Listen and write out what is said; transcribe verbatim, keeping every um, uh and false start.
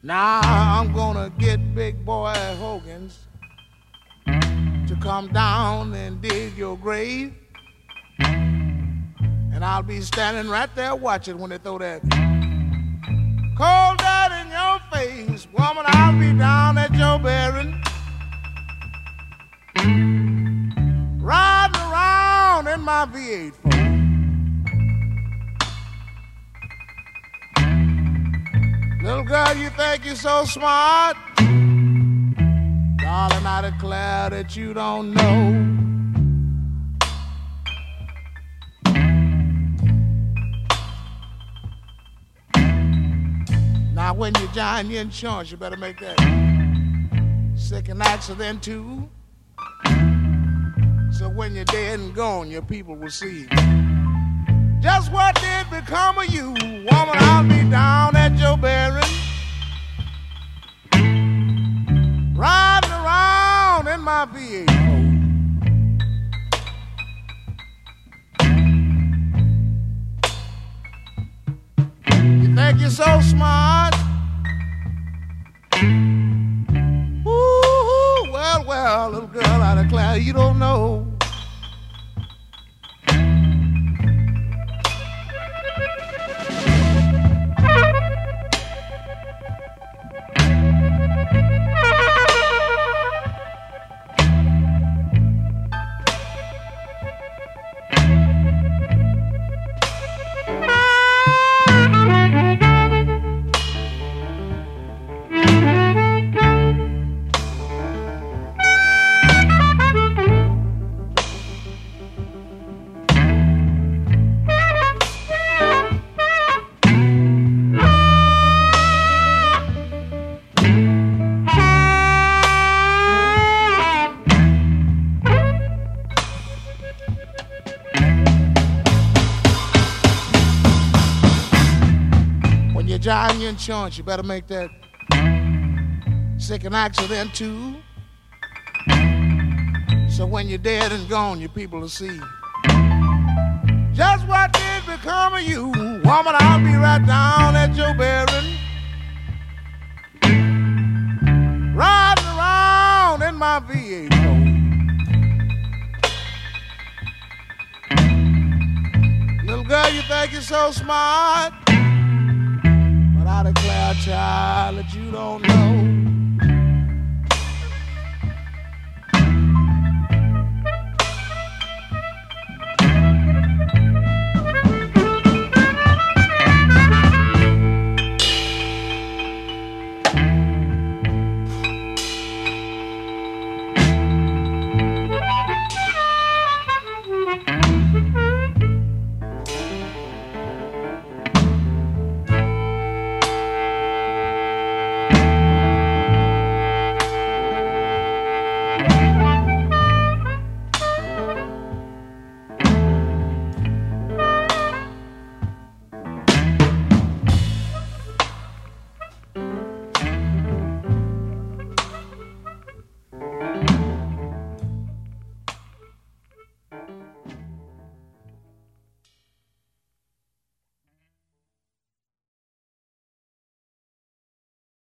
Now I'm gonna get Big Boy Hogan's to come down and dig your grave, and I'll be standing right there watching when they throw that cold dirt in your face. Woman, I'll be down at your burying, riding around in my V eight Ford. Little girl, you think you're so smart? Darling, I declare that you don't know. Now, when you join your insurance, you better make that sick and accident too. So when you're dead and gone, your people will see just what did become of you. Woman, I'll be down at your burying, riding around in my V eight Ford. You think you're so smart? Ooh, well, well, little girl, I declare you don't know. Join your insurance, you better make that sick and accident too. So when you're dead and gone, your people will see just what did become of you. Woman, I'll be right down at your burying, riding around in my V eight Ford. Little girl, you think you're so smart? I declare, child, that you don't know.